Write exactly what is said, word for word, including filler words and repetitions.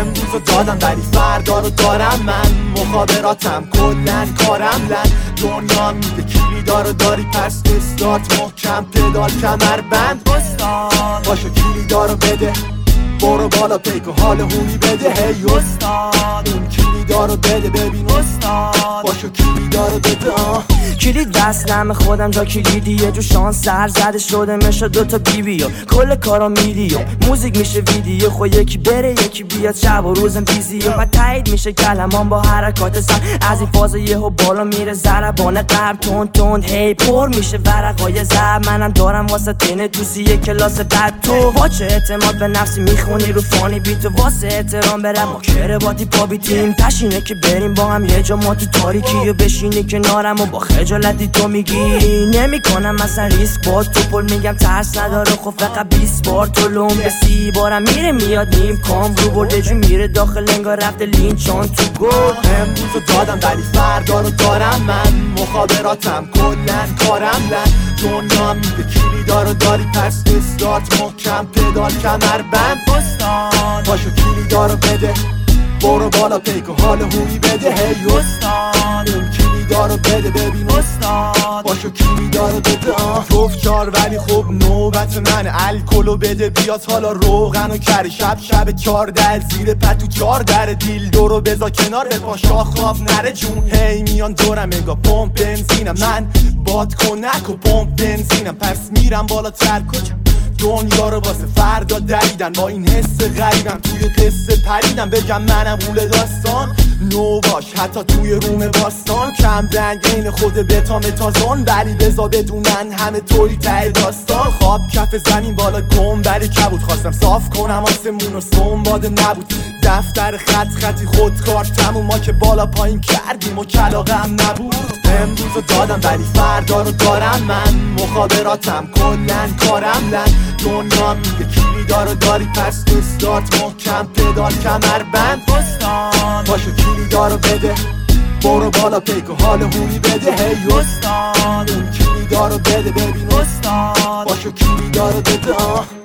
امروزو دادم ولی فردا رو دارم من، مخابراتم کلن کارم لن. دنیا میگه کلیدارو داری پس استارت، محکم پدال کمر بند استاد باشو کلیدارو بده، برو بالا پیک و حال هونی بده. هی استاد اون کلیدارو بده ببین استاد باشو کلیدارو بده. آه کلید دستم خودم جا کلیدیه، جو شانس سر زده شده میشه دوتا بی بی و کل کارا میدیو موزیک میشه ویدیو، خو یکی بره یکی بیاد شب و روزم بیزیه و تایید میشه کلمان با حرکات سر از این فاز یهو بالا میره ضربان قلب تون تون هی پر میشه ورقای زر. منم دارم واسه تنه توسی کلاس بعد تو با چه اعتماد به نفسی میخونی رو فانی بیتو واسه احترام برم ما کرباتی پا بیتیم تشینه که بریم با هم یه جا ما تو تاریکی و بشینی کنارم و با خجالتی تو میگی نمی کنم مثلا ریسک با تو پل میگم ترس نداره خب فقط بیست بار تو لوم به سی بارم میره میاد نیم کام رو برده جو میره داخل انگار رفته لینچان تو گل. امروزو دادم ولی فردا رو دارم من، مخابراتم کلن کارم لن. دنیا میگه کلیدارو داری پس استارت، محکم پدال کمر بند استاد باشو کلیدارو بده، برو بالا پیک و حال هونی بده. هی استاد اون کلیدارو بده ببین استاد باشو کلیدارو بده. گفت چار ولی خب نوبت من، الکلو بده بیاد حالا روغن و کری. شب شب چار در زیر پتو چار در دیل دورو بزا کنار به پا شاخ خواف نره جون. هی میان دورم انگا پمپ بنزینم، من باد کنک و پمپ بنزینم پس میرم بالاتر کجا دنیا رو واسه فردا دریدن. با این حس غریبم توی قصه پریدم، بگم منم غول داستان نو باش حتی توی روم باستان. کم رنگ این خود بتا متازون ولی بزا بدونن همه توی ته داستان. خواب کف زمین بالا گنبری کبود، خواستم صاف کنم آسمون و سنباده نبود. دفتر خط خطی خودکار تموم ما که بالا پایین کردیم و کلاغم نبود. امروزو دادم ولی فردا رو دارم من، مخابراتم کلن کارم لن. دنیا میگه کلیدارو داری پس استارت، محکم پدال کمر بند استاد باشو کلیدارو بده، برو بالا پیک و حال هونی بده. هی استاد اون کلیدارو بده ببین استاد باشو کلیدارو بده.